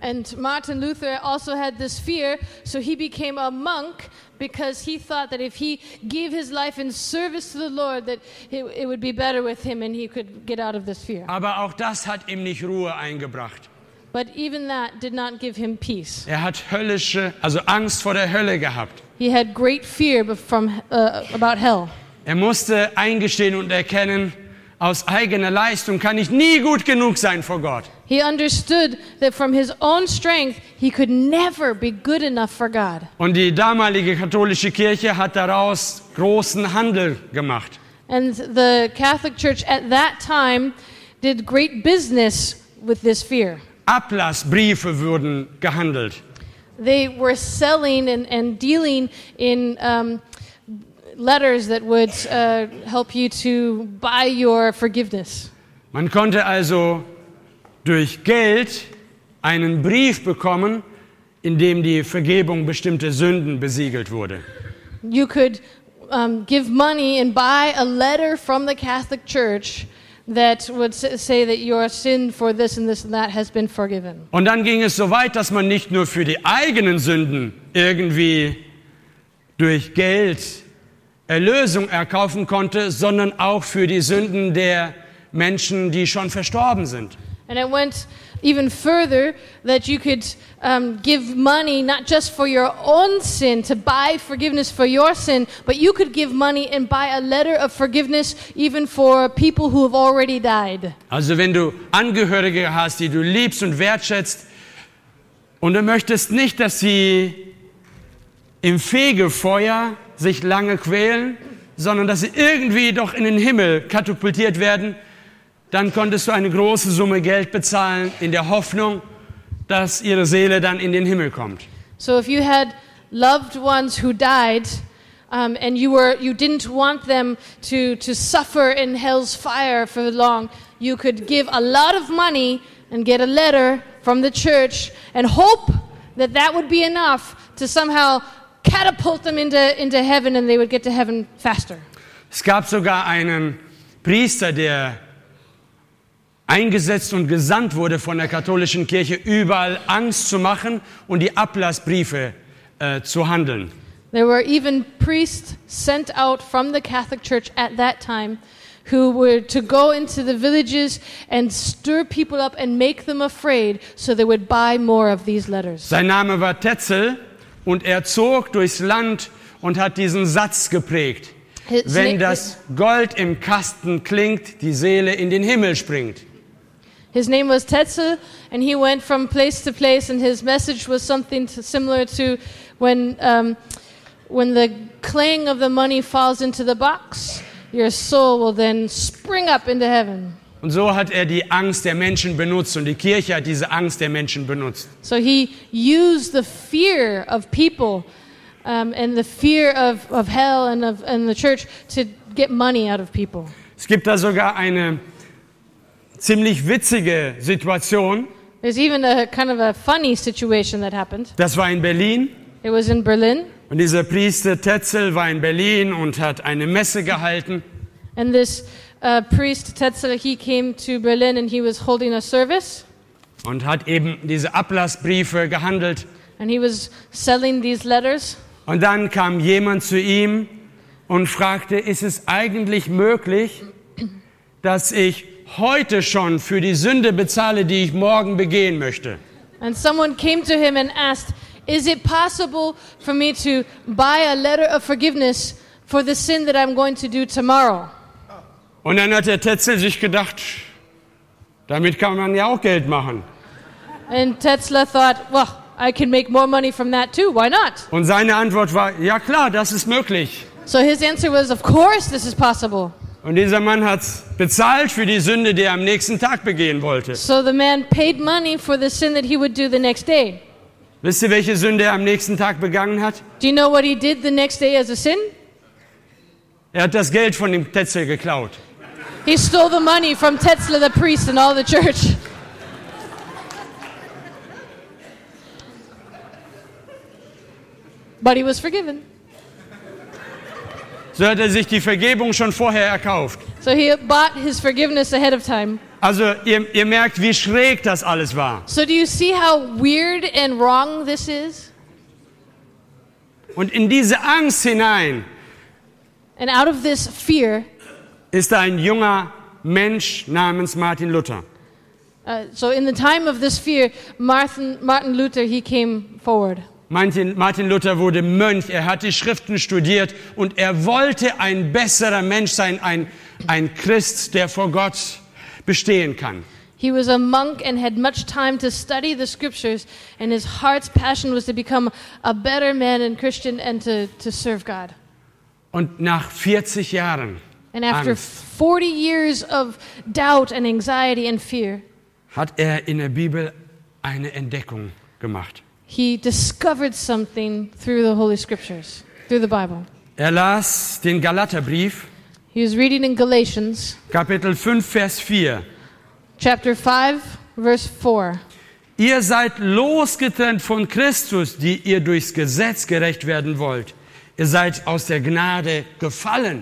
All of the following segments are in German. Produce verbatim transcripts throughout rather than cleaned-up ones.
And Martin Luther also had this fear, so he became a monk because he thought that if he gave his life in service to the Lord, that it, it would be better with him and he could get out of this fear. Aber auch das hat ihm nicht Ruhe eingebracht. But even that did not give him peace. Er hat höllische, also Angst vor der Hölle gehabt. He had great fear from, uh, about hell. Er musste eingestehen und erkennen, aus eigener Leistung kann ich nie gut genug sein vor Gott. He understood that from his own strength, he could never be good enough for God. Und die damalige katholische Kirche hat daraus großen Handel gemacht. And the Catholic Church at that time did great business with this fear. Ablassbriefe wurden gehandelt. They were selling and, and dealing in um, letters that would uh, help you to buy your forgiveness. Man konnte also durch Geld einen Brief bekommen, in dem die Vergebung bestimmter Sünden besiegelt wurde. You could um, give money and buy a letter from the Catholic Church that would say that your sin for this and this and that has been forgiven. Und dann ging es so weit, dass man nicht nur für die eigenen Sünden irgendwie durch Geld Erlösung erkaufen konnte, sondern auch für die Sünden der Menschen, die schon verstorben sind. And it went even further that you could um, give money not just for your own sin, to buy forgiveness for your sin, but you could give money and buy a letter of forgiveness even for people who have already died. Also wenn du Angehörige hast, die du liebst und wertschätzt und du möchtest nicht, dass sie im Fegefeuer sich lange quälen, sondern dass sie irgendwie doch in den Himmel katapultiert werden, dann konntest du eine große Summe Geld bezahlen in der Hoffnung, dass ihre Seele dann in den Himmel kommt. So if you had loved ones who died um, and you were you didn't want them to to suffer in hell's fire for long, you could give a lot of money and get a letter from the church and hope that that would be enough to somehow catapult them into into heaven and they would get to heaven faster. Es gab sogar einen Priester, der eingesetzt und gesandt wurde von der katholischen Kirche, überall Angst zu machen und die Ablassbriefe äh, zu handeln. There were even priests sent out from the Catholic Church at that time who were to go into the villages and stir people up and make them afraid so they would buy more of these letters. Sein Name war Tetzel und er zog durchs Land und hat diesen Satz geprägt. His Wenn na- das Gold im Kasten klingt, die Seele in den Himmel springt. His name was Tetzel, and he went from place to place, and his message was something to, similar to when, um, when the clang of the money falls into the box, your soul will then spring up into heaven. Und so hat er die Angst der Menschen benutzt und die Kirche hat diese Angst der Menschen benutzt. So he used the fear of people um, and the fear of, of hell and of and the church to get money out of people. Es gibt da sogar eine ziemlich witzige Situation. There's even a kind of a funny situation that happened. Das war in Berlin. It was in Berlin. Und dieser Priester Tetzel war in Berlin und hat eine Messe gehalten. And this uh, priest Tetzel, he came to Berlin and he was holding a service. Und hat eben diese Ablassbriefe gehandelt. And he was selling these letters. Und dann kam jemand zu ihm und fragte, ist es eigentlich möglich, dass ich heute schon für die Sünde bezahle, die ich morgen begehen möchte? And someone came to him and asked, is it possible for me to buy a letter of forgiveness for the sin that I'm going to do tomorrow? Und dann hat der Tetzel sich gedacht, damit kann man ja auch Geld machen. And Tetzler thought, well, I can make more money from that too. Why not? Und seine Antwort war, ja klar, das ist möglich. So his answer was, of course this is possible. Und dieser Mann hat bezahlt für die Sünde, die er am nächsten Tag begehen wollte. So the man paid money for the sin that he would do the next day. Wisst ihr, welche Sünde er am nächsten Tag begangen hat? Do you know what he did the next day as a sin? Er hat das Geld von dem Tetzel geklaut. He stole the money from Tetzler the priest and all the church. But he was forgiven. So hat er sich die Vergebung schon vorher erkauft. So he bought his forgiveness ahead of time. Also ihr, ihr merkt, wie schräg das alles war. So do you see how weird and wrong this is? Und in diese Angst hinein And out of this fear, ist ein junger Mensch namens Martin Luther. uh, so in the time of this fear, Martin, Martin Luther, he came forward. Martin, Martin Luther wurde Mönch, er hat die Schriften studiert und er wollte ein besserer Mensch sein, ein, ein Christ, der vor Gott bestehen kann. He was a monk and had much time to study the scriptures, and his heart's passion was to become a better man and Christian and to, to serve God. Und nach vierzig Jahren And after Angst forty years of doubt and anxiety and fear, hat er in der Bibel eine Entdeckung gemacht. he discovered something through the Holy Scriptures, through the Bible. Er las den Galaterbrief, He was reading in Galatians Kapitel fünf, Vers vier. chapter five, verse four. Ihr seid losgetrennt von Christus, die ihr durchs Gesetz gerecht werden wollt. Ihr seid aus der Gnade gefallen.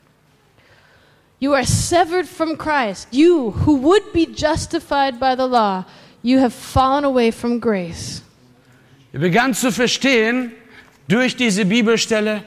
You are severed from Christ. You who would be justified by the law, you have fallen away from grace. Er begann zu verstehen durch diese Bibelstelle,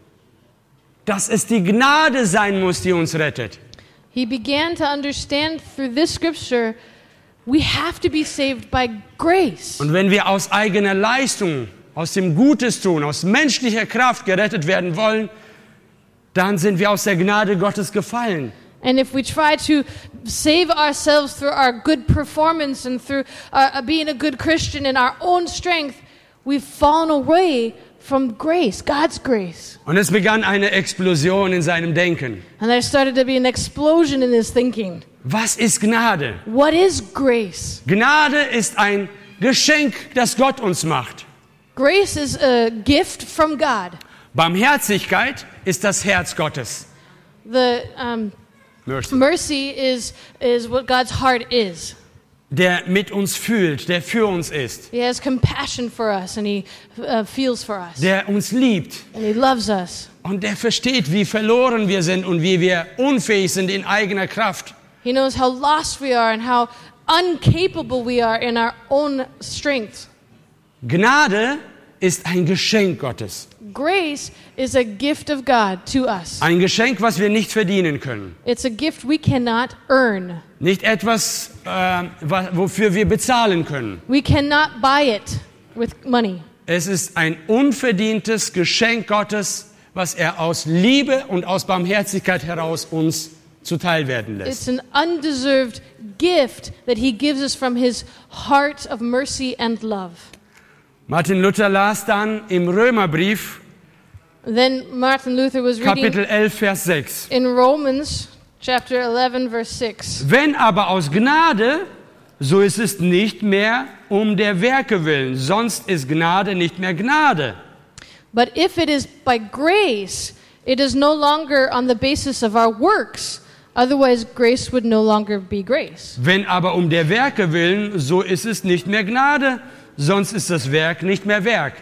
dass es die Gnade sein muss, die uns rettet. He began to understand through this scripture, we have to be saved by grace. Und wenn wir aus eigener Leistung, aus dem Gutes tun, aus menschlicher Kraft gerettet werden wollen, dann sind wir aus der Gnade Gottes gefallen. And if we try to save ourselves through our good performance and through uh, being a good Christian in our own strength, we've fallen away from grace, God's grace. Und es begann eine Explosion in seinem Denken. And there started to be an explosion in his thinking. Was ist Gnade? What is grace? Gnade ist ein Geschenk, das Gott uns macht. Grace is a gift from God. Barmherzigkeit ist das Herz Gottes. The um, Mercy. mercy is, is what God's heart is. Der mit uns fühlt, der für uns ist, He has compassion for us and he uh, feels for us. der uns liebt And he loves us. und der versteht, wie verloren wir sind und wie wir unfähig sind in eigener Kraft. He knows how lost we are and how incapable we are in our own strength. Gnade ist ein Geschenk Gottes. Grace is a gift of God to us. Ein Geschenk, was wir nicht verdienen können. It's a gift we cannot earn. Nicht etwas, äh, wofür wir bezahlen können. We cannot buy it with money. Es ist ein unverdientes Geschenk Gottes, was er aus Liebe und aus Barmherzigkeit heraus uns zuteil werden It's lässt. an undeserved gift that he gives us from his heart of mercy and love. Martin Luther las dann im Römerbrief, Then Martin Luther was reading Kapitel elf, Vers sechs. in Romans chapter eleven verse six. Wenn aber aus Gnade, so ist es nicht mehr um der Werke willen, sonst ist Gnade nicht mehr Gnade. But if it is by grace, it is no longer on the basis of our works. Otherwise, grace would no longer be grace. Wenn aber um der Werke willen, so ist es nicht mehr Gnade, sonst ist das Werk nicht mehr Werk.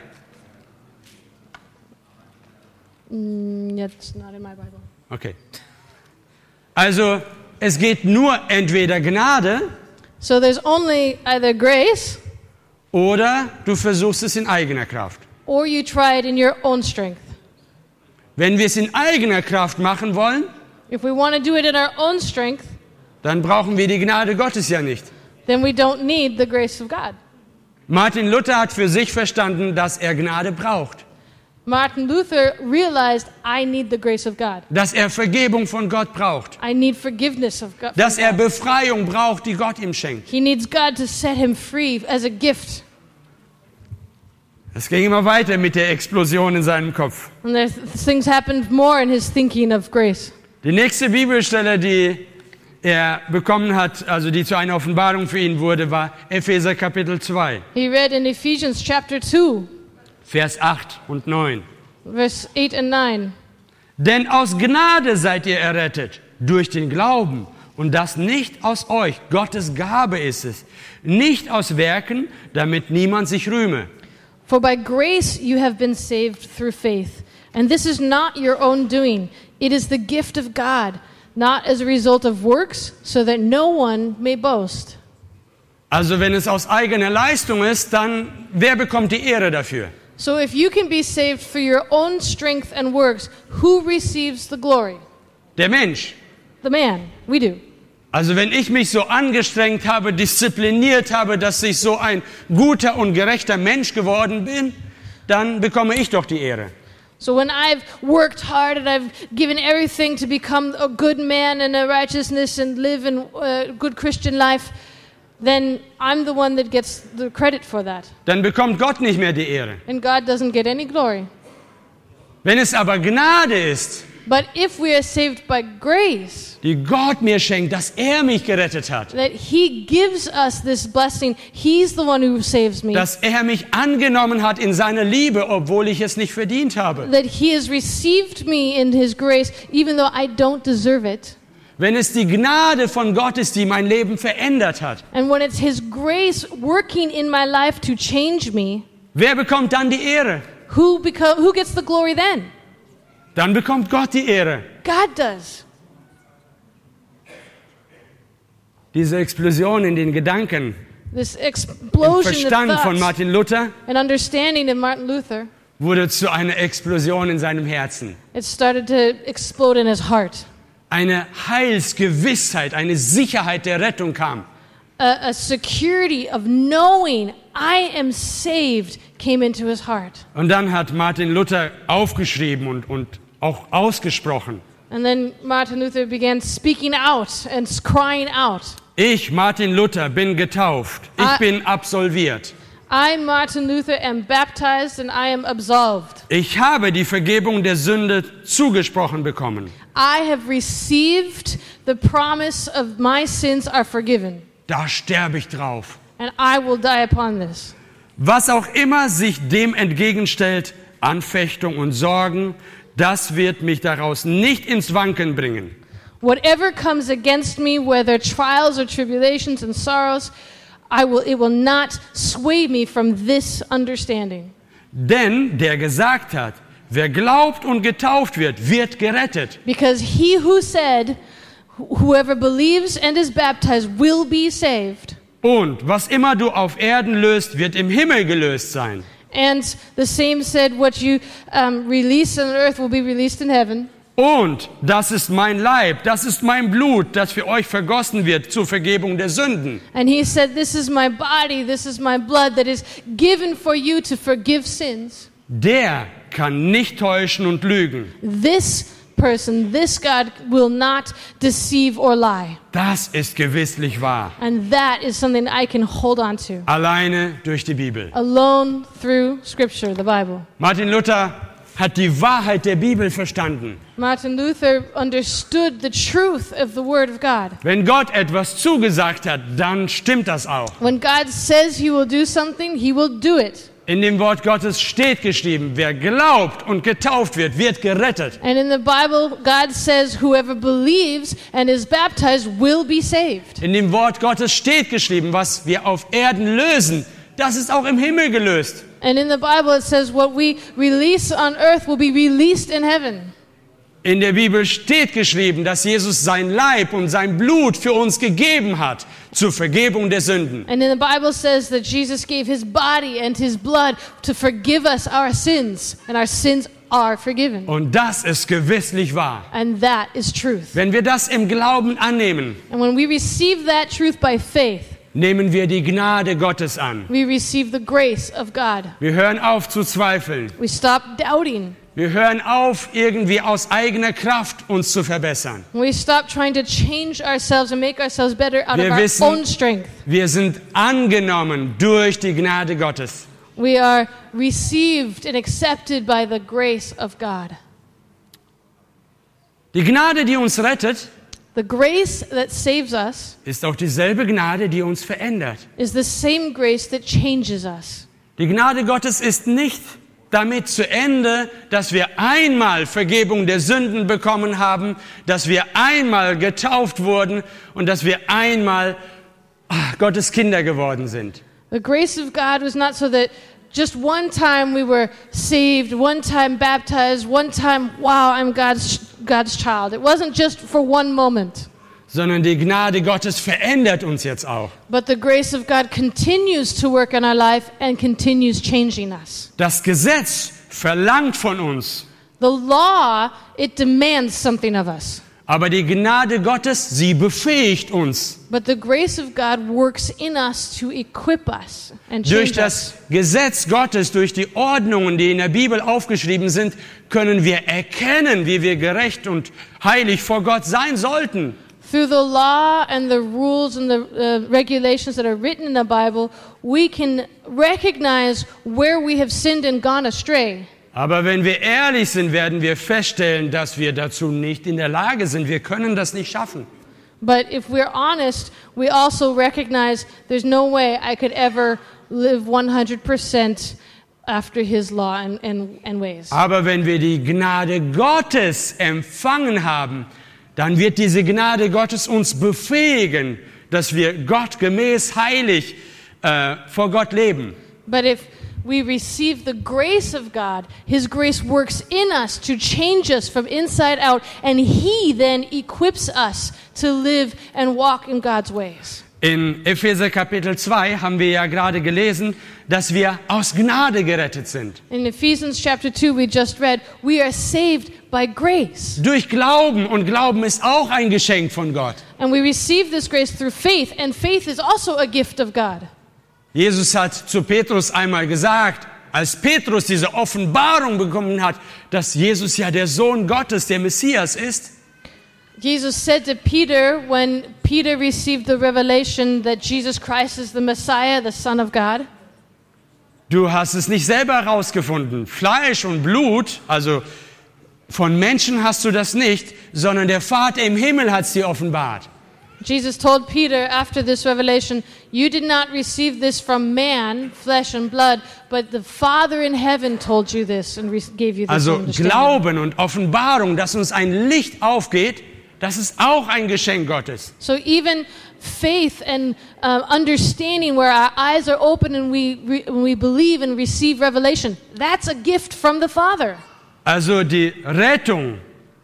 Mm, that's not in my Bible. Okay. Also, es geht nur entweder Gnade So there's only either grace oder du versuchst es in eigener Kraft. or you try it in your own strength. Wenn wir es in eigener Kraft machen wollen, If we want to do it in our own strength, dann brauchen wir die Gnade Gottes ja nicht. then we don't need the grace of God. Martin Luther hat für sich verstanden, dass er Gnade braucht. Martin Luther realized, I need the grace of God. Dass er Vergebung von Gott braucht. I need forgiveness of God. Dass er Befreiung braucht, die Gott ihm schenkt. He needs God to set him free as a gift. Es ging immer weiter mit der Explosion in seinem Kopf. And there's, things happened more in his thinking of grace. Die nächste Bibelstelle, die er bekommen hat, also die zu einer Offenbarung für ihn wurde, war Epheser Kapitel zwei, He read in Ephesians chapter two, Vers acht und neun. verse eight and nine. Denn aus Gnade seid ihr errettet, durch den Glauben. Und das nicht aus euch, Gottes Gabe ist es. Nicht aus Werken, damit niemand sich rühme. For by grace you have been saved through faith. And this is not your own doing. It is the gift of God, not as a result of works, so that no one may boast. Also wenn es aus eigener Leistung ist, dann wer bekommt die Ehre dafür? So if you can be saved for your own strength and works, who receives the glory? Der Mensch. The man. We do. Also wenn ich mich so angestrengt habe, diszipliniert habe, dass ich so ein guter und gerechter Mensch geworden bin, dann bekomme ich doch die Ehre. So when I've worked hard and I've given everything to become a good man and a righteousness and live in a good Christian life, then I'm the one that gets the credit for that. Dann bekommt Gott nicht mehr die Ehre. And God doesn't get any glory. Wenn es aber Gnade ist, But if we are saved by grace, die Gott mir schenkt, dass er mich gerettet hat, that He gives us this blessing, He's the one who saves me, dass er mich angenommen hat in seiner Liebe, obwohl ich es nicht verdient habe. that He has received me in His grace, even though I don't deserve it. Wenn es die Gnade von Gott ist, die mein Leben verändert hat, And when it's His grace working in my life to change me, wer bekommt dann die Ehre? who, beco- who gets the glory then? Dann bekommt Gott die Ehre. God does. Diese Explosion in den Gedanken, This im explosion of Verstand von thoughts Martin Luther and understanding of Martin Luther, wurde zu einer Explosion in seinem Herzen. it started to explode in his heart. Eine Heilsgewissheit, eine Sicherheit der Rettung kam. A, a security of knowing I am saved came into his heart. Und dann hat Martin Luther aufgeschrieben und, und auch ausgesprochen. And then Martin Luther began speaking out and crying out. Ich, Martin Luther, bin getauft. Ich Ah. bin absolviert. I, Martin Luther, am baptized and I am absolved. Ich habe die Vergebung der Sünde zugesprochen bekommen. I have received the promise of my sins are forgiven, Da sterbe ich drauf. and I will die upon this. Was auch immer sich dem entgegenstellt, Anfechtung und Sorgen, das wird mich daraus nicht ins Wanken bringen. Whatever comes against me, whether trials or tribulations and sorrows, I will, it will not sway me from this understanding. Denn der gesagt hat, wer glaubt und getauft wird, wird gerettet. Because he who said, whoever believes and is baptized will be saved. Und was immer du auf Erden löst, wird im Himmel gelöst sein. And the same said, what you um, release on earth will be released in heaven. Und das ist mein Leib, das ist mein Blut, das für euch vergossen wird zur Vergebung der Sünden. And he said, this is my body, this is my blood that is given for you to forgive sins. Der kann nicht täuschen und lügen. This person, this God will not deceive or lie. Das ist gewisslich wahr. And that is something I can hold on to. Alleine durch die Bibel. Alone through Scripture, the Bible. Martin Luther hat die Wahrheit der Bibel verstanden. Martin Luther understood the truth of the Word of God. Wenn Gott etwas zugesagt hat, dann stimmt das auch. When God says He will do something, He will do it. In dem Wort Gottes steht geschrieben, wer glaubt und getauft wird, wird gerettet. And in the Bible, God says whoever believes and is baptized will be saved. In dem Wort Gottes steht geschrieben, was wir auf Erden lösen, das ist auch im Himmel gelöst. And in the Bible it says what we release on earth will be released in heaven. In der Bibel steht geschrieben, dass Jesus sein Leib und sein Blut für uns gegeben hat zur Vergebung der Sünden. And in the Bible says that Jesus gave His body and His blood to forgive us our sins, and our sins are forgiven. Und das ist gewisslich wahr. And that is truth. Wenn wir das im Glauben annehmen, And when we receive that truth by faith, nehmen wir die Gnade Gottes an. we receive the grace of God. Wir hören auf zu zweifeln. We stop doubting. Wir hören auf, irgendwie aus eigener Kraft uns zu verbessern. We stop trying to change ourselves and make ourselves better out Wir of our wissen- own strength. Wir sind angenommen durch die Gnade Gottes. We are received and accepted by the grace of God. Die Gnade, die uns rettet, The grace that saves us ist auch dieselbe Gnade, die uns verändert. is the same grace that changes us. Die Gnade Gottes ist nicht damit zu Ende, dass wir einmal Vergebung der Sünden bekommen haben, dass wir einmal getauft wurden und dass wir einmal ah, Gottes Kinder geworden sind. The grace of God was not so that just one time we were saved, one time baptized, one time, wow, I'm God's God's child. It wasn't just for one moment. Sondern die Gnade Gottes verändert uns jetzt auch. But the grace of God continues to work in our life and continues changing us. Das Gesetz verlangt von uns. The law, it demands something of us. Aber die Gnade Gottes, sie befähigt uns. But the grace of God works in us to equip us and Durch change das us. Gesetz Gottes, durch die Ordnungen, die in der Bibel aufgeschrieben sind, können wir erkennen, wie wir gerecht und heilig vor Gott sein sollten. Through the law and the rules and the uh, regulations that are written in the Bible, we can recognize where we have sinned and gone astray. Aber wenn wir ehrlich sind, werden wir feststellen, dass wir dazu nicht in der Lage sind. Wir können das nicht schaffen. But if we're honest, we also recognize there's no way I could ever live one hundred percent after his law and, and, and ways. Aber wenn wir die Gnade Gottes empfangen haben, dann wird diese Gnade Gottes uns befähigen, dass wir Gott gemäß heilig äh, vor Gott leben. But if we receive the grace of God, his grace works in us to change us from inside out, and he then equips us to live and walk in God's ways. In Epheser Kapitel zwei haben wir ja gerade gelesen, dass wir aus Gnade gerettet sind. In Ephesians chapter two we just read, we are saved by grace. Durch Glauben, und Glauben ist auch ein Geschenk von Gott. And we receive this grace through faith, and faith is also a gift of God. Jesus hat zu Petrus einmal gesagt, als Petrus diese Offenbarung bekommen hat, dass Jesus ja der Sohn Gottes, der Messias ist. Jesus said to Peter, when Peter received the revelation that Jesus Christ is the Messiah, the Son of God, du hast es nicht selber herausgefunden. Fleisch und Blut, also von Menschen hast du das nicht, sondern der Vater im Himmel hat es dir offenbart. Jesus told Peter after this revelation, you did not receive this from man, flesh and blood, but the Father in heaven told you this and re- gave you this Also understanding. Glauben und Offenbarung, dass uns ein Licht aufgeht, das ist auch ein Geschenk Gottes. So even faith and uh, understanding where our eyes are open and we, re- when we believe and receive revelation, that's a gift from the Father. Also die Rettung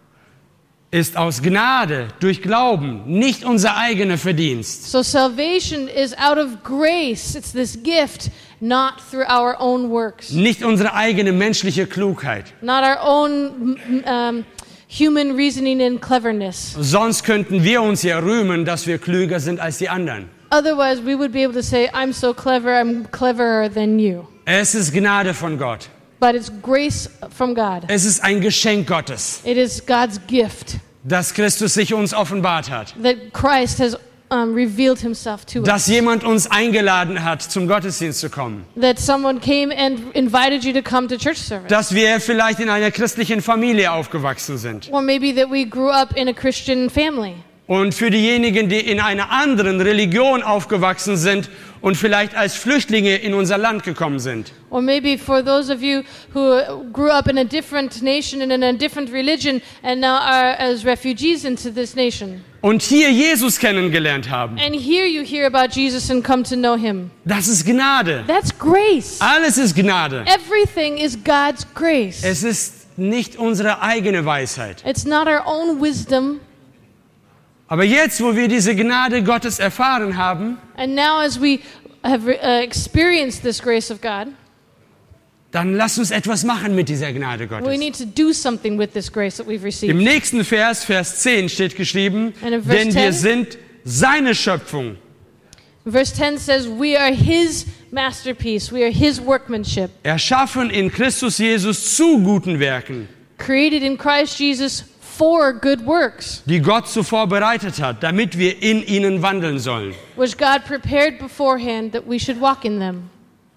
ist aus Gnade, durch Glauben, nicht unser eigener Verdienst. So salvation is out of grace. It's this gift, not through our own works. Nicht unsere eigene menschliche Klugheit. Not our own um, human reasoning and cleverness. Sonst könnten wir uns ja rühmen, dass wir klüger sind als die anderen. Otherwise, we would be able to say, I'm so clever, I'm cleverer than you. Es ist Gnade von Gott. But it's grace from God. Es ist ein Geschenk Gottes, It is God's gift dass Christus sich uns offenbart hat. that Christ has um, revealed himself to Dass us. jemand uns eingeladen hat, zum Gottesdienst zu kommen. That someone came and invited you to come to church service. Dass wir vielleicht in einer christlichen Familie aufgewachsen sind. Or maybe that we grew up in a Christian family. Und für diejenigen, die in einer anderen Religion aufgewachsen sind und vielleicht als Flüchtlinge in unser Land gekommen sind. Or maybe for those of you who grew up in a different nation and in a different religion and now are as refugees into this nation. Und hier Jesus kennengelernt haben. And here you hear about Jesus and come to know him. Das ist Gnade. That's grace. Alles ist Gnade. Everything is God's grace. Es ist nicht unsere eigene Weisheit. It's not our own wisdom. Aber jetzt, wo wir diese Gnade Gottes erfahren haben, And now as we have uh, experienced this grace of God, dann lasst uns etwas machen mit dieser Gnade we Gottes. need to do something with this grace that we've Im received. nächsten Vers, Vers zehn, steht geschrieben, And in verse denn wir ten? sind seine Schöpfung. Verse ten says, we are his masterpiece. We are his workmanship. Erschaffen in Christus Jesus zu guten Werken, Created in Christ Jesus for good works, die Gott zuvor bereitet hat, damit wir in ihnen wandeln sollen. which God prepared beforehand that we should walk in them.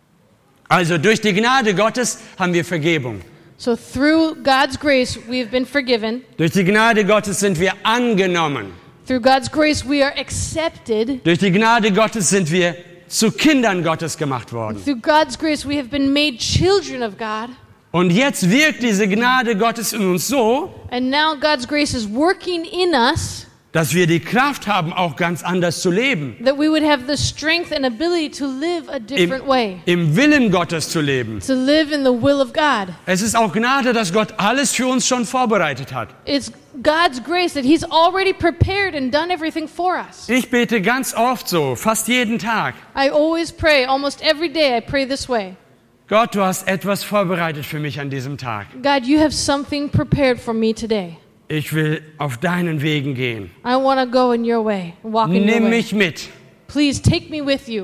Also durch die Gnade Gottes haben wir Vergebung. So through God's grace, we have been forgiven. Durch die Gnade Gottes sind wir angenommen. Through God's grace, we are accepted. Durch die Gnade Gottes sind wir zu Kindern Gottes gemacht worden. Through God's grace, we have been made children of God. Und jetzt wirkt diese Gnade Gottes in uns so, And now God's grace is working in us dass wir die Kraft haben, auch ganz anders zu leben. That we would have the strength and ability to live a different Im, way. Im Willen Gottes zu leben. To live in the will of God. Es ist auch Gnade, dass Gott alles für uns schon vorbereitet hat. It's God's grace that He's already prepared and done everything for us. Ich bete ganz oft so, fast jeden Tag. I always pray, almost every day I pray this way. Gott, du hast etwas vorbereitet für mich an diesem Tag. God, you have something prepared for me today. Ich will auf deinen Wegen gehen. I want to go in your way, walk in your Nimm way. mich mit, Please take me with you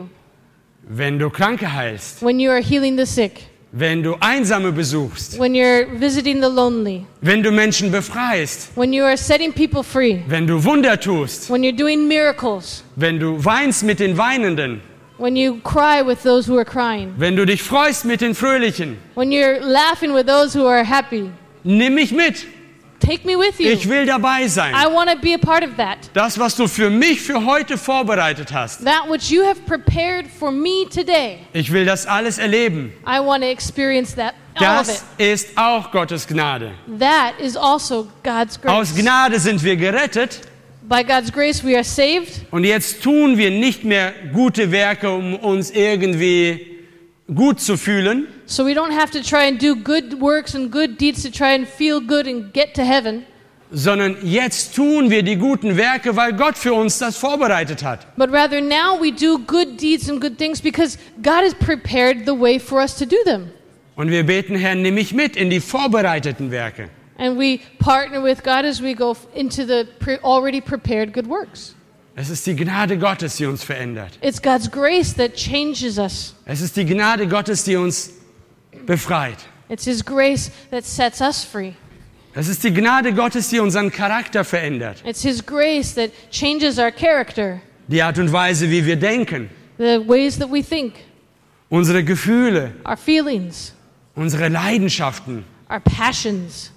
wenn du Kranke heilst, when you are healing the sick, wenn du Einsame besuchst, when you're visiting the lonely, wenn du Menschen befreist, when you are setting people free, wenn du Wunder tust, when you're doing miracles, wenn du weinst mit den Weinenden, when you cry with those who are crying, wenn du dich freust mit den Fröhlichen. when you're laughing with those who are happy. Nimm mich mit. Take me with you. Ich will dabei sein. I want to be a part of that. Das, was du für mich für heute vorbereitet hast. That which you have prepared for me today. Ich will das alles erleben. I want to experience that, all of it. Das ist auch Gottes Gnade. That is also God's grace. Aus Gnade sind wir gerettet. By God's grace we are saved. Und jetzt tun wir nicht mehr gute Werke, um uns irgendwie gut zu fühlen, So we don't have to try and do good works and good deeds to try and feel good and get to heaven. sondern jetzt tun wir die guten Werke, weil Gott für uns das vorbereitet hat. But rather now we do good deeds and good things because God has prepared the way for us to do them. Und wir beten, Herr, nimm mich mit in die vorbereiteten Werke. And we partner with God as we go into the pre- already prepared good works. Es ist die Gnade Gottes, die uns verändert. It's God's grace that changes us. Es ist die Gnade Gottes, die uns befreit. It's His grace that sets us free. Es ist die Gnade Gottes, die unseren Charakter verändert. It's His grace that changes our character, Die Art und Weise, wie wir denken, the ways that we think, unsere Gefühle, our feelings, unsere Leidenschaften, our passions.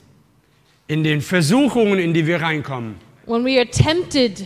in den Versuchungen, in die wir reinkommen. When we are tempted,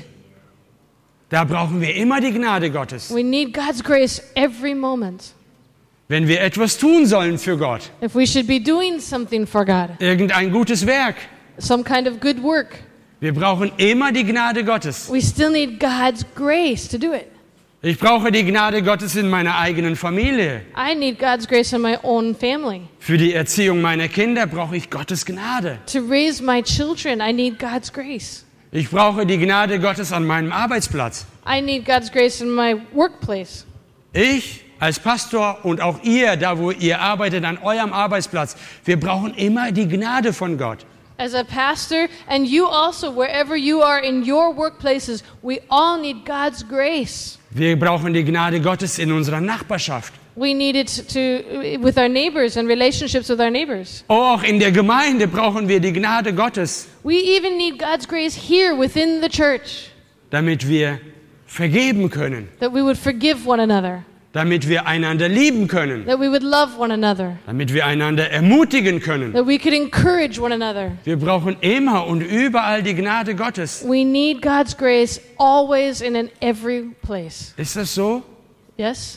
Da brauchen wir immer die Gnade Gottes. we need God's grace every moment. Wenn wir etwas tun sollen für Gott, If we should be doing something for God, irgendein gutes Werk, some kind of good work, wir brauchen immer die Gnade Gottes. we still need God's grace to do it. Ich brauche die Gnade Gottes in meiner eigenen Familie. I need God's grace in my own family. Für die Erziehung meiner Kinder brauche ich Gottes Gnade. To raise my children, I need God's grace. Ich brauche die Gnade Gottes an meinem Arbeitsplatz. I need God's grace in my workplace. Ich als Pastor und auch ihr, da wo ihr arbeitet, an eurem Arbeitsplatz, wir brauchen immer die Gnade von Gott. As a pastor, and you also, wherever you are in your workplaces, we all need God's grace. Wir brauchen die Gnade Gottes in unserer Nachbarschaft. We need it to, with our neighbors and relationships with our neighbors. Auch in der Gemeinde brauchen wir die Gnade Gottes, We even need God's grace here within the church, damit wir vergeben können, that we would forgive one another, damit wir einander lieben können, that we would love one another, damit wir einander ermutigen können. that we could encourage one another. Wir brauchen immer und überall die Gnade Gottes. We need God's grace always and in every place. Ist das so? Yes?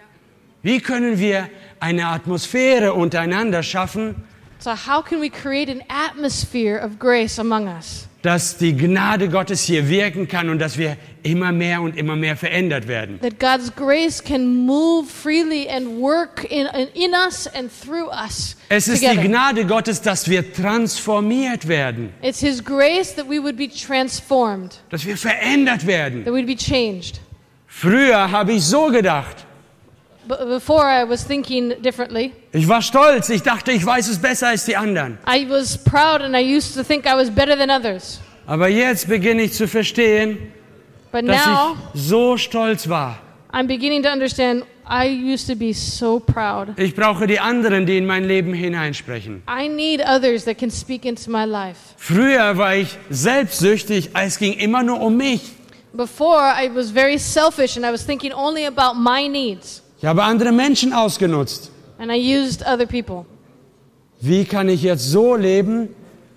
Wie können wir eine Atmosphäre untereinander schaffen, So how can we create an atmosphere of grace among us? dass die Gnade Gottes hier wirken kann und dass wir immer mehr und immer mehr verändert werden? That God's grace can move freely and work in, in us and through us Es ist die together. Gnade Gottes, dass wir transformiert werden, It's His grace that we would be transformed, dass wir verändert werden. that we'd be changed. Früher habe ich so gedacht. But before I was thinking differently. Ich war stolz. Ich dachte, ich weiß es besser als die anderen. I was proud and I used to think I was better than others. Aber jetzt beginne ich zu verstehen, But dass now ich so stolz war. I'm beginning to understand I used to be so proud. Ich brauche die anderen, die in mein Leben hineinsprechen. I need others that can speak into my life. Früher war ich selbstsüchtig, es ging immer nur um mich. Before I was very selfish and I was thinking only about my needs. Ich habe andere Menschen ausgenutzt. And I used other people. Wie kann ich jetzt so leben,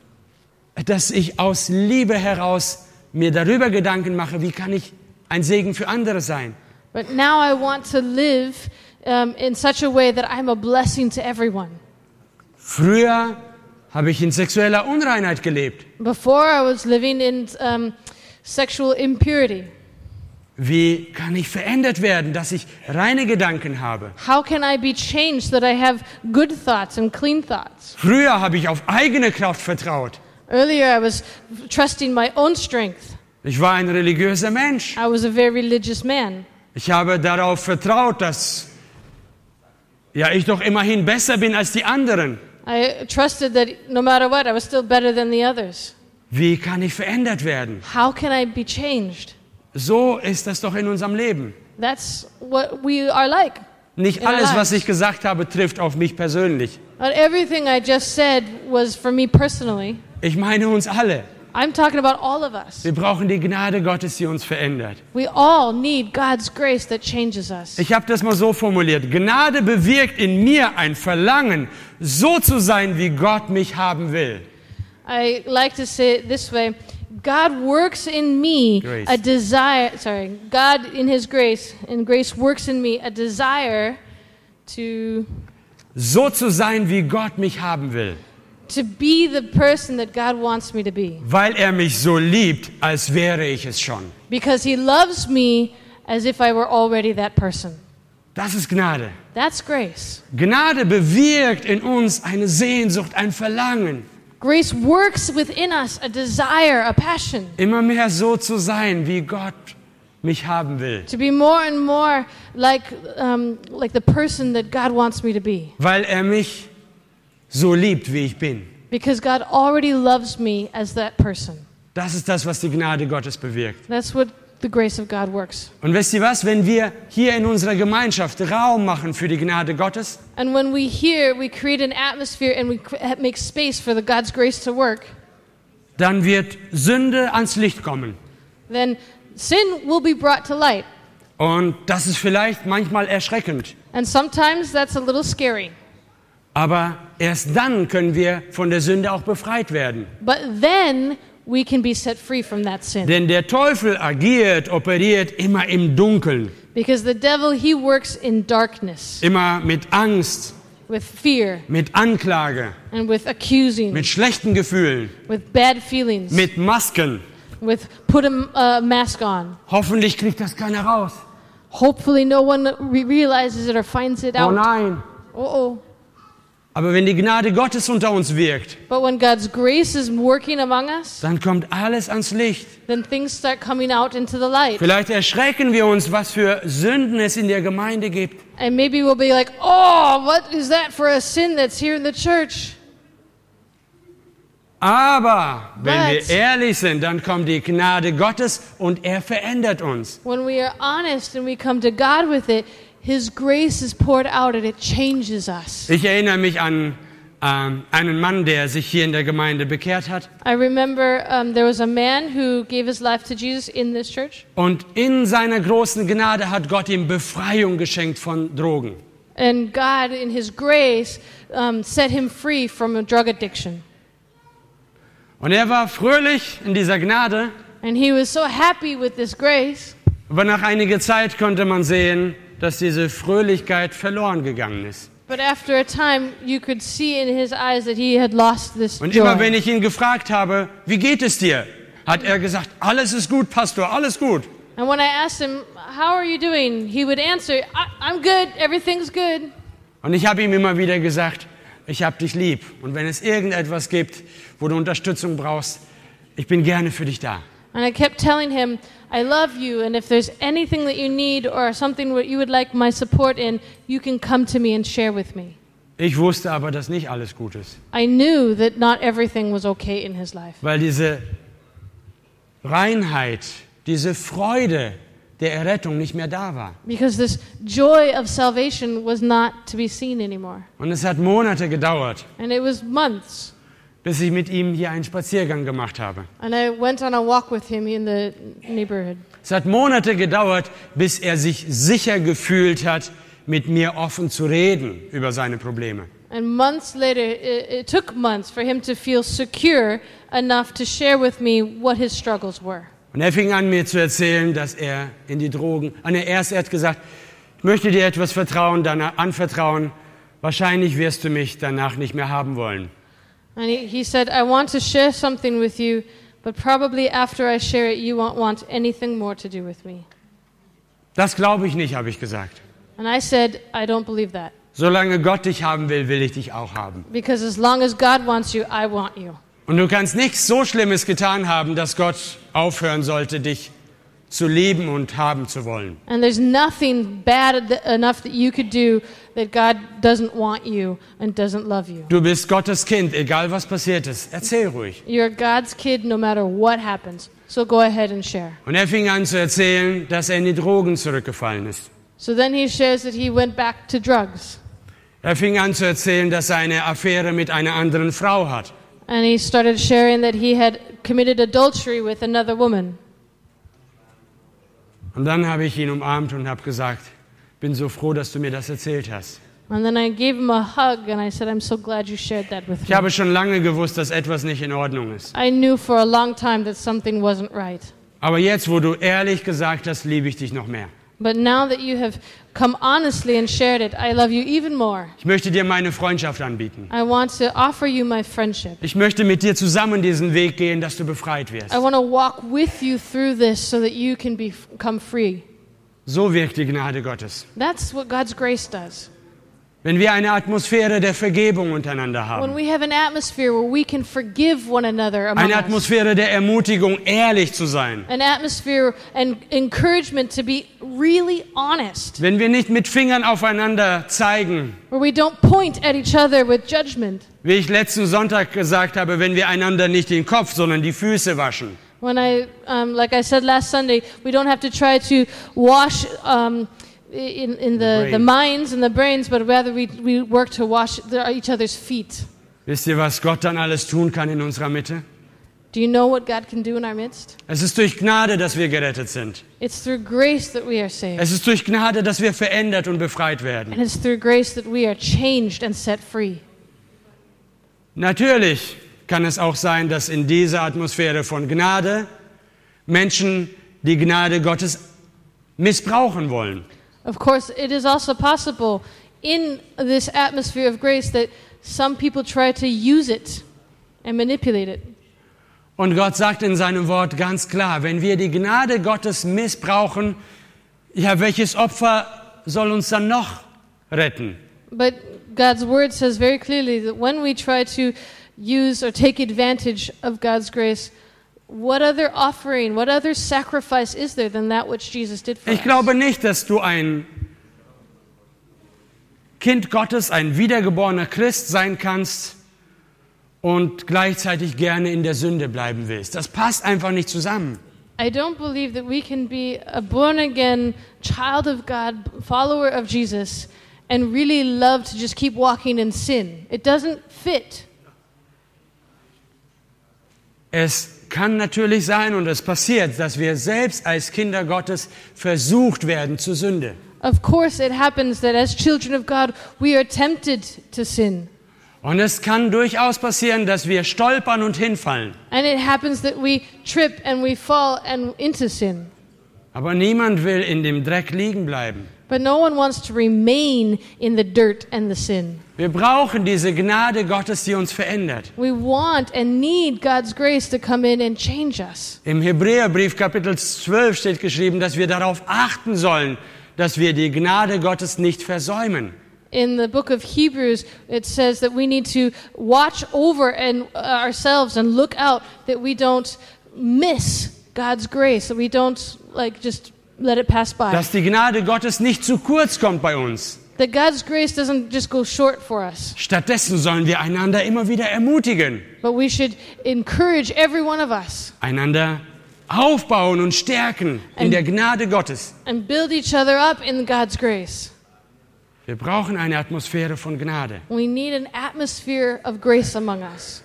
dass ich aus Liebe heraus mir darüber Gedanken mache, wie kann ich ein Segen für andere sein? But now I want to live um, in such a way that I'm a blessing to everyone. Früher habe ich in sexueller Unreinheit gelebt. Before I was living in um, sexual impurity. Wie kann ich verändert werden, dass ich reine Gedanken habe? How can I be changed so that I have good thoughts and clean thoughts? Früher habe ich auf eigene Kraft vertraut. Earlier I was trusting my own strength. Ich war ein religiöser Mensch. I was a very religious man. Ich habe darauf vertraut, dass ja, ich doch immerhin besser bin als die anderen. I trusted that no matter what, I was still better than the others. Wie kann ich verändert werden? How can I be changed? So ist das doch in unserem Leben. That's what we are like. Nicht in our alles, was lives. ich gesagt habe, trifft auf mich persönlich. Not everything I just said was for me personally. Ich meine uns alle. I'm talking about all of us. Wir brauchen die Gnade Gottes, die uns verändert. We all need God's grace that changes us. Ich habe das mal so formuliert. Gnade bewirkt in mir ein Verlangen, so zu sein, wie Gott mich haben will. I like to say it this way. God works in me Grace. a desire, sorry, God in His grace, and grace works in me a desire to, So zu sein, wie Gott mich haben will. to be the person that God wants me to be. Weil er mich so liebt, als wäre ich es schon. Because He loves me as if I were already that person. Das ist Gnade. That's grace. Gnade bewirkt in uns eine Sehnsucht, ein Verlangen, Grace works within us a desire, a passion, immer mehr so zu sein, wie Gott mich haben will. to be more and more like, um, like the person that God wants me to be. Weil er mich so liebt, wie ich bin. Because God already loves me as that person. Das ist das, was die Gnade Gottes bewirkt. That's what the grace of God works. Und wisst ihr was? Wenn wir hier in unserer Gemeinschaft Raum machen für die Gnade Gottes, And when we hear, we create an atmosphere and we cr- make space for the God's grace to work, dann wird Sünde ans Licht kommen. then sin will be brought to light. Und das ist vielleicht manchmal erschreckend. And sometimes that's a little scary. Aber erst dann können wir von der Sünde auch befreit werden. But then we can be set free from that sin. Denn der Teufel agiert, operiert immer im Dunkeln, Because the devil, he works in darkness, immer mit Angst, with fear, mit Anklage, and with accusing, mit schlechten Gefühlen, with bad feelings, mit Masken. with put a uh, mask on. Hoffentlich kriegt das keiner raus. Hopefully no one re- realizes it or finds it Oh out. nein. Uh-oh. Aber wenn die Gnade Gottes unter uns wirkt, But when God's grace is working among us, dann kommt alles ans Licht. then things start coming out into the light. Vielleicht erschrecken wir uns, was für Sünden es in der Gemeinde gibt. And maybe we'll be like, oh, what is that for a sin that's here in the church? Aber wenn But- wir ehrlich sind, dann kommt die Gnade Gottes und er verändert uns. When we are honest and we come to God with it, His grace is poured out and it changes us. Ich erinnere mich an ähm, einen Mann, der sich hier in der Gemeinde bekehrt hat. I remember um, there was a man who gave his life to Jesus in this church. Und in seiner großen Gnade hat Gott ihm Befreiung geschenkt von Drogen. And God, in His grace, um, set him free from a drug addiction. Und er war fröhlich in dieser Gnade, And he was so happy with this grace. aber nach einiger Zeit konnte man sehen, dass diese Fröhlichkeit verloren gegangen ist. But after a time, you could see in his eyes that he had lost this Und immer wenn joy. ich ihn gefragt habe, wie geht es dir, hat er gesagt, alles ist gut, Pastor, alles gut. And when I asked him, how are you doing? He would answer, I- I'm good, everything's good. Und ich habe ihm immer wieder gesagt, ich habe dich lieb. Und wenn es irgendetwas gibt, wo du Unterstützung brauchst, ich bin gerne für dich da. And I kept telling him, I love you, and if there's anything that you need or something that you would like my support in, you can come to me and share with me. Ich wusste aber, dass nicht alles gut ist. I knew that not everything was okay in his life. Weil diese Reinheit, diese Freude der Errettung nicht mehr da war. Because this joy of salvation was not to be seen anymore. Und es hat Monate gedauert, And it was months. bis ich mit ihm hier einen Spaziergang gemacht habe. And I went on a walk with him in the neighborhood. Es hat Monate gedauert, bis er sich sicher gefühlt hat, mit mir offen zu reden über seine Probleme. And months later, it, it took months for him to feel secure enough to share with me what his struggles were. Und er fing an, mir zu erzählen, dass er in die Drogen... Ah, nee, erst er hat gesagt, ich möchte dir etwas vertrauen, dann anvertrauen. Wahrscheinlich wirst du mich danach nicht mehr haben wollen. And he, he said, I want to share something with you, but probably after I share it, you won't want anything more to do with me. Das glaube ich nicht, habe ich gesagt. And I said, I don't believe that. Solange Gott dich haben will, will ich dich auch haben. Because as long as God wants you, I want you. Und du kannst nichts so Schlimmes getan haben, dass Gott aufhören sollte, dich zu lieben und haben zu wollen. And there's nothing bad th- enough that you could do that God doesn't want you and doesn't love you. Du bist Gottes Kind, egal was passiert ist. Erzähl ruhig. You're God's kid no matter what happens. So go ahead and share. Und er fing an zu erzählen, dass er in die Drogen zurückgefallen ist. So then he shares that he went back to drugs. Er fing an zu erzählen, dass er eine Affäre mit einer anderen Frau hat. And he started sharing that he had committed adultery with another woman. Und dann habe ich ihn umarmt und habe gesagt, bin so froh, dass du mir das erzählt hast. And then I gave him a hug and I said, I'm so glad you shared that with Ich me. habe schon lange gewusst, dass etwas nicht in Ordnung ist. I knew for a long time that something wasn't right. Aber jetzt, wo du ehrlich gesagt hast, liebe ich dich noch mehr. But now that you have come honestly and shared it, I love you even more. Ich möchte dir meine Freundschaft anbieten. I want to offer you my friendship. Ich möchte mit dir zusammen diesen Weg gehen, dass du befreit wirst. I want to walk with you through this so that you can be, become free. So wirkt die Gnade Gottes. That's what God's grace does. Wenn wir eine Atmosphäre der Vergebung untereinander When haben, we have an atmosphere where we can forgive one another among eine us. Atmosphäre der Ermutigung, ehrlich zu sein, An atmosphere and encouragement to be really honest. wenn wir nicht mit Fingern aufeinander zeigen, Where we don't point at each other with judgment. wie ich letzten Sonntag gesagt habe, wenn wir einander nicht den Kopf, sondern die Füße waschen. When I, um, like I said last Sunday, we don't have to try to wash um, in, in the, The the brain. minds and the brains, but rather we, we work to wash the, each other's feet. Wisst ihr, was Gott dann alles tun kann in unserer Mitte? Do you know what God can do in our midst? Es ist durch Gnade, dass wir gerettet sind. It's through grace that we are saved. Es ist durch Gnade, dass wir verändert und befreit werden. And it's through grace that we are changed and set free. Natürlich kann es auch sein, dass in dieser Atmosphäre von Gnade Menschen die Gnade Gottes missbrauchen wollen. Of course, it is also possible in this atmosphere of grace that some people try to use it and manipulate it. Und Gott sagt in seinem Wort ganz klar, wenn wir die Gnade Gottes missbrauchen, ja, welches Opfer soll uns dann noch retten? But God's word says very clearly that when we try to use or take advantage of God's grace, what other offering, what other sacrifice is there than that which Jesus did for Ich us? glaube nicht, dass du ein Kind Gottes, ein wiedergeborener Christ sein kannst und gleichzeitig gerne in der Sünde bleiben willst. Das passt einfach nicht zusammen. I don't believe that we can be a born-again child of God, follower of Jesus, and really love to just keep walking in sin. It doesn't fit. Es kann natürlich sein und es passiert, dass wir selbst als Kinder Gottes versucht werden zur Sünde. Of course, it happens that as children of God, we are tempted to sin. Und es kann durchaus passieren, dass wir stolpern und hinfallen. And it happens that we trip and we fall and into sin. Aber niemand will in dem Dreck liegen bleiben. But no one wants to remain in the dirt and the sin. Wir brauchen diese Gnade Gottes, die uns verändert. We want and need God's grace to come in and change us. Im Hebräerbrief Kapitel zwölf steht geschrieben, dass wir darauf achten sollen, dass wir die Gnade Gottes nicht versäumen. In the book of Hebrews, it says that we need to watch over and uh, ourselves and look out that we don't miss God's grace, that we don't like just let it pass by. Dass die Gnade Gottes nicht zu kurz kommt bei uns. That God's grace doesn't just go short for us, Stattdessen sollen wir einander immer wieder ermutigen, but we should encourage every one of us einander aufbauen und stärken in Ein- der Gnade Gottes. and build each other up in God's grace. Wir brauchen eine Atmosphäre von Gnade. We need an atmosphere of grace among us.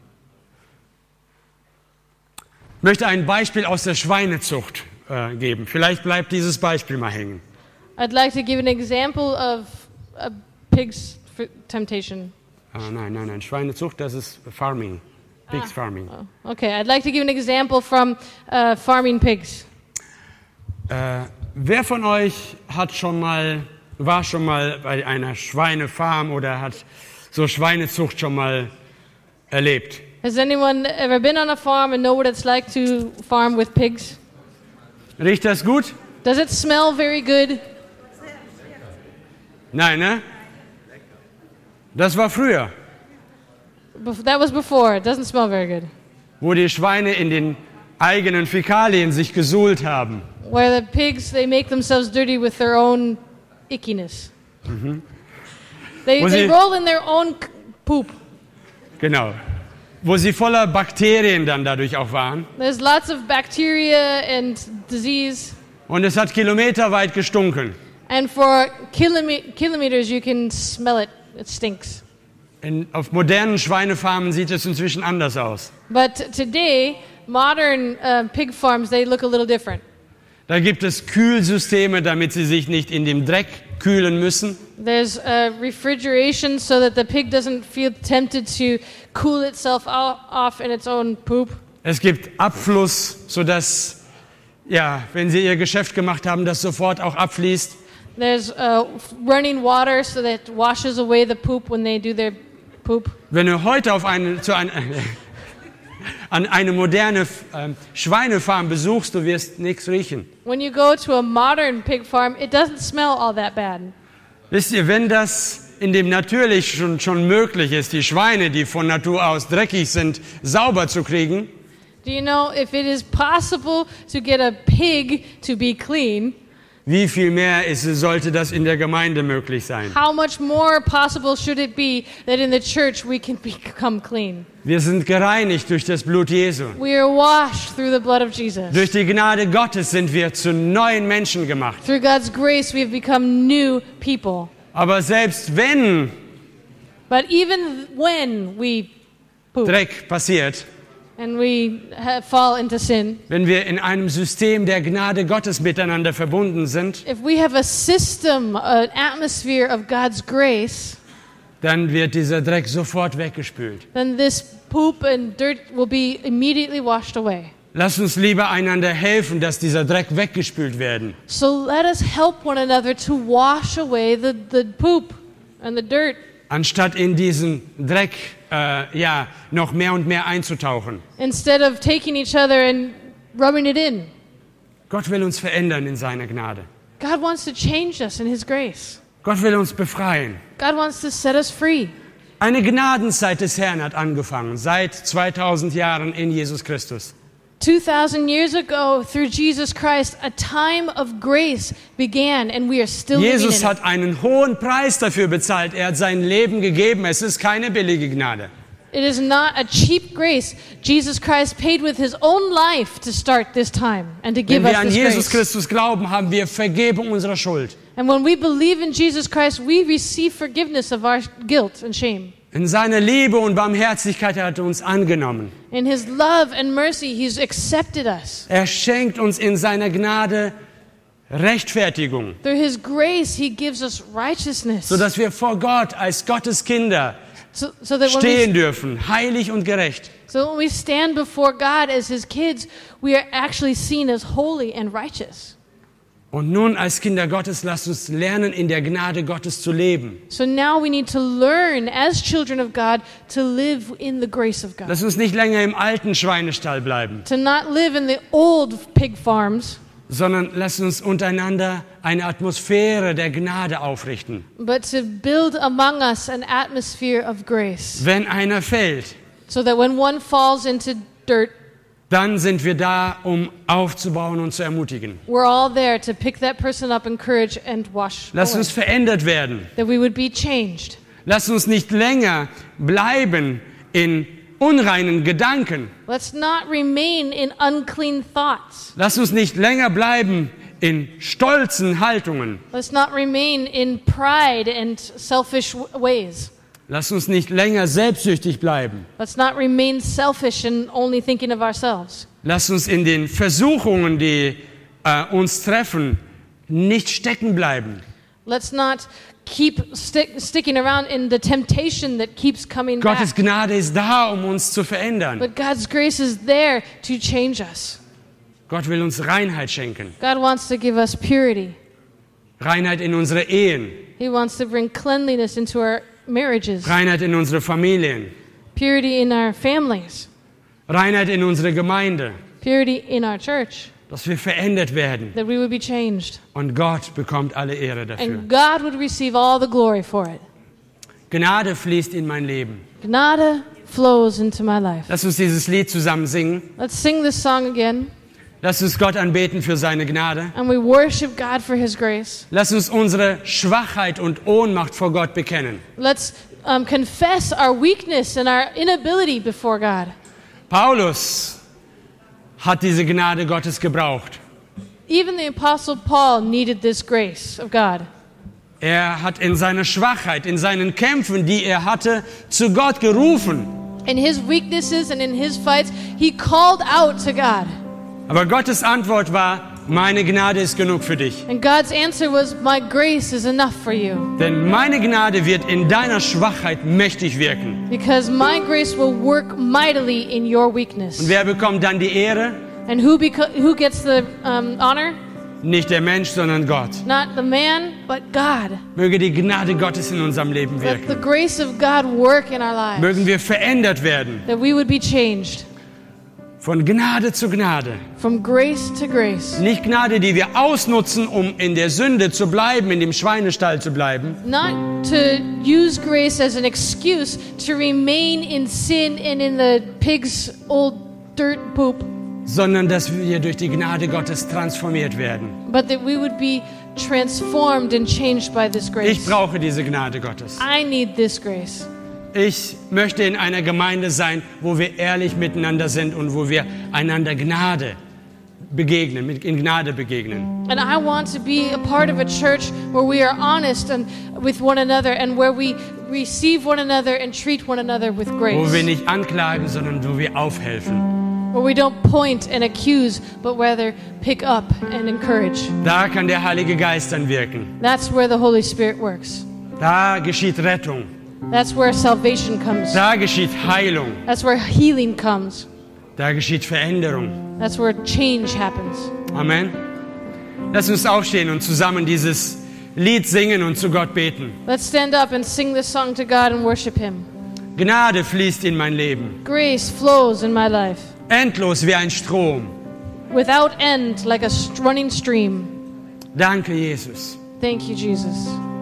Ich möchte ein Beispiel aus der Schweinezucht äh, geben. Vielleicht bleibt dieses Beispiel mal hängen. I'd like to give an example of a pig's f- temptation. Ah, nein, nein, nein. Schweinezucht, das ist Farming. Pigs Farming. Oh, okay, I'd like to give an example from uh, farming pigs. Äh, wer von euch hat schon mal, war schon mal bei einer Schweinefarm oder hat so Schweinezucht schon mal erlebt? Has anyone ever been on a farm and know what it's like to farm with pigs? Riecht das gut? Does it smell very good? Nein, ne? Das war früher, Bef- That was before. It doesn't smell very good. wo die Schweine in den eigenen Fäkalien sich gesuhlt haben. Where the pigs, they make themselves dirty with their own ickiness. They, Was they it- roll in their own k- poop. Genau. Wo sie voller Bakterien dann dadurch auch waren. There's lots of bacteria and disease. Und es hat kilometerweit gestunken. And for kilome- kilometers, you can smell it. It stinks. In, auf modernen Schweinefarmen sieht es inzwischen anders aus. But today, modern uh, pig farms, they look a little different. Da gibt es Kühlsysteme, damit sie sich nicht in dem Dreck kühlen müssen. There's uh, refrigeration so that the pig doesn't feel tempted to cool itself o- off in its own poop. Es gibt Abfluss, sodass, ja, wenn sie ihr Geschäft gemacht haben, das sofort auch abfließt. There's uh, running water so that it washes away the poop when they do their poop. Wenn du heute auf eine, zu ein, an eine moderne äh, Schweinefarm besuchst, du wirst nichts riechen. When you go to a modern pig farm, it doesn't smell all that bad. Wisst ihr, wenn das in dem natürlich schon, schon möglich ist, die Schweine, die von Natur aus dreckig sind, sauber zu kriegen, Do you know if it is possible to get a pig to be clean, wie viel mehr ist, sollte das in der Gemeinde möglich sein? how much more possible should it be that in the church we can become clean? Wir sind gereinigt durch das Blut Jesu. We are washed through the blood of Jesus. Durch die Gnade Gottes sind wir zu neuen Menschen gemacht. Through God's grace, we have become new people. Aber selbst wenn But even when we poop Dreck passiert, and we ha- fall into sin, wenn wir in einem System der Gnade Gottes miteinander verbunden sind, if we have a system, an atmosphere of God's grace, dann wird dieser Dreck sofort weggespült. then this poop and dirt will be immediately washed away. Lass uns lieber einander helfen, dass dieser Dreck weggespült werden. So let us help one another to wash away the, the poop and the dirt, Anstatt in diesen Dreck äh, ja, noch mehr und mehr einzutauchen. instead of taking each other and rubbing it in. Gott will uns verändern in seiner Gnade. God wants to change us in His grace. Gott will uns befreien. God wants to set us free. Eine Gnadenzeit des Herrn hat angefangen, seit zweitausend Jahren in Jesus Christus. two thousand years ago, through Jesus Christ, a time of grace began, and we are still living Jesus in it. hat einen hohen Preis dafür bezahlt. Er hat sein Leben gegeben. Es ist keine billige Gnade. It is not a cheap grace. Jesus Christ paid with His own life to start this time and to give Wenn wir us an this Jesus grace. Christus glauben, haben wir Vergebung unserer Schuld. And when we believe in Jesus Christ, we receive forgiveness of our guilt and shame. In seiner Liebe und Barmherzigkeit hat er uns angenommen. In His love and mercy, He's accepted us. Er schenkt uns in seiner Gnade Rechtfertigung, Through His grace, He gives us righteousness. sodass wir vor Gott als Gottes Kinder So, so that when stehen we, dürfen, heilig und gerecht. so when we stand before God as His kids, we are actually seen as holy and righteous. Und nun als Kinder Gottes, lasst uns lernen, in der Gnade Gottes zu leben. So now we need to learn as children of God to live in the grace of God. Lass uns nicht länger im alten Schweinestall bleiben, To not live in the old pig farms, sondern lass uns untereinander eine Atmosphäre der Gnade aufrichten. but to build among us an atmosphere of grace. Wenn einer fällt, So that when one falls into dirt, dann sind wir da, um aufzubauen und zu ermutigen. we're all there to pick that person up, encourage, and wash Lass away. uns verändert werden. That we would be changed. Lass uns nicht länger bleiben in unreinen Gedanken. Let's not remain in unclean thoughts. Lass uns nicht länger bleiben in stolzen Haltungen. Let's not remain in pride and selfish w- ways. Lass uns nicht länger selbstsüchtig bleiben. Let's not remain selfish and only thinking of ourselves. Lass uns in den Versuchungen, die äh, uns treffen, nicht stecken bleiben. Let's not keep stick, sticking around in the temptation that keeps coming Gottes back. Gnade ist da, um uns zu verändern. But God's grace is there to change us. Gott will uns Reinheit schenken. God wants to give us purity. Reinheit in unsere Ehen. He wants to bring cleanliness into our marriages, Reinheit in unsere Familien. Purity in our families. Reinheit in unserer Gemeinde. Purity in our church. Dass wir verändert werden. That we would be changed. Und Gott bekommt alle Ehre dafür. And God would receive all the glory for it. Gnade fließt in mein Leben. Gnade flows into my life. Lass uns dieses Lied zusammen singen. Let's sing this song again. Lass uns Gott anbeten für seine Gnade. And we worship God for His grace. Lass uns unsere Schwachheit und Ohnmacht vor Gott bekennen. Let's um, confess our weakness and our inability before God. Paulus hat diese Gnade Gottes gebraucht. Even the Apostle Paul needed this grace of God. Er hat in seiner Schwachheit, in seinen Kämpfen, die er hatte, zu Gott gerufen. In his weaknesses and in his fights, he called out to God. Aber Gottes Antwort war, meine Gnade ist genug für dich. And God's answer was, my grace is enough for you. Denn meine Gnade wird in deiner Schwachheit mächtig wirken. Because my grace will work mightily in your weakness. Und wer bekommt dann die Ehre? And who, beco- who gets the um, honor? Nicht der Mensch, sondern Gott. Not the man, but God. Möge die Gnade Gottes in unserem Leben Let the wirken. grace of God work in our lives. Mögen wir verändert werden. That we would be changed. Von Gnade zu Gnade. From grace to grace. Nicht Gnade, die wir ausnutzen, um in der Sünde zu bleiben, in dem Schweinestall zu bleiben. Not to use grace as an excuse to remain in sin and in the pig's old dirt poop. Sondern dass wir durch die Gnade Gottes transformiert werden. But that we would be transformed and changed by this Ich grace. brauche diese Gnade Gottes. I need this grace. Ich möchte in einer Gemeinde sein, wo wir ehrlich miteinander sind und wo wir einander Gnade begegnen, mit in Gnade begegnen. And I want to be a part of a church where we are honest and with one another and where we receive one another and treat one another with Wo wir grace. nicht anklagen, sondern wo wir aufhelfen. Where we don't point and accuse, but rather pick up and encourage. Da kann der Heilige Geist dann wirken. That's where the Holy Spirit works. Da geschieht Rettung. That's where salvation comes. Da geschieht Heilung. That's where healing comes. Da geschieht Veränderung. That's where change happens. Amen. Lass uns aufstehen und zusammen dieses Lied singen und zu Gott beten. Let's stand up and sing this song to God and worship Him. Gnade fließt in mein Leben. Grace flows in my life. Endlos wie ein Strom. Without end, like a st- running stream. Danke, Jesus. Thank you, Jesus.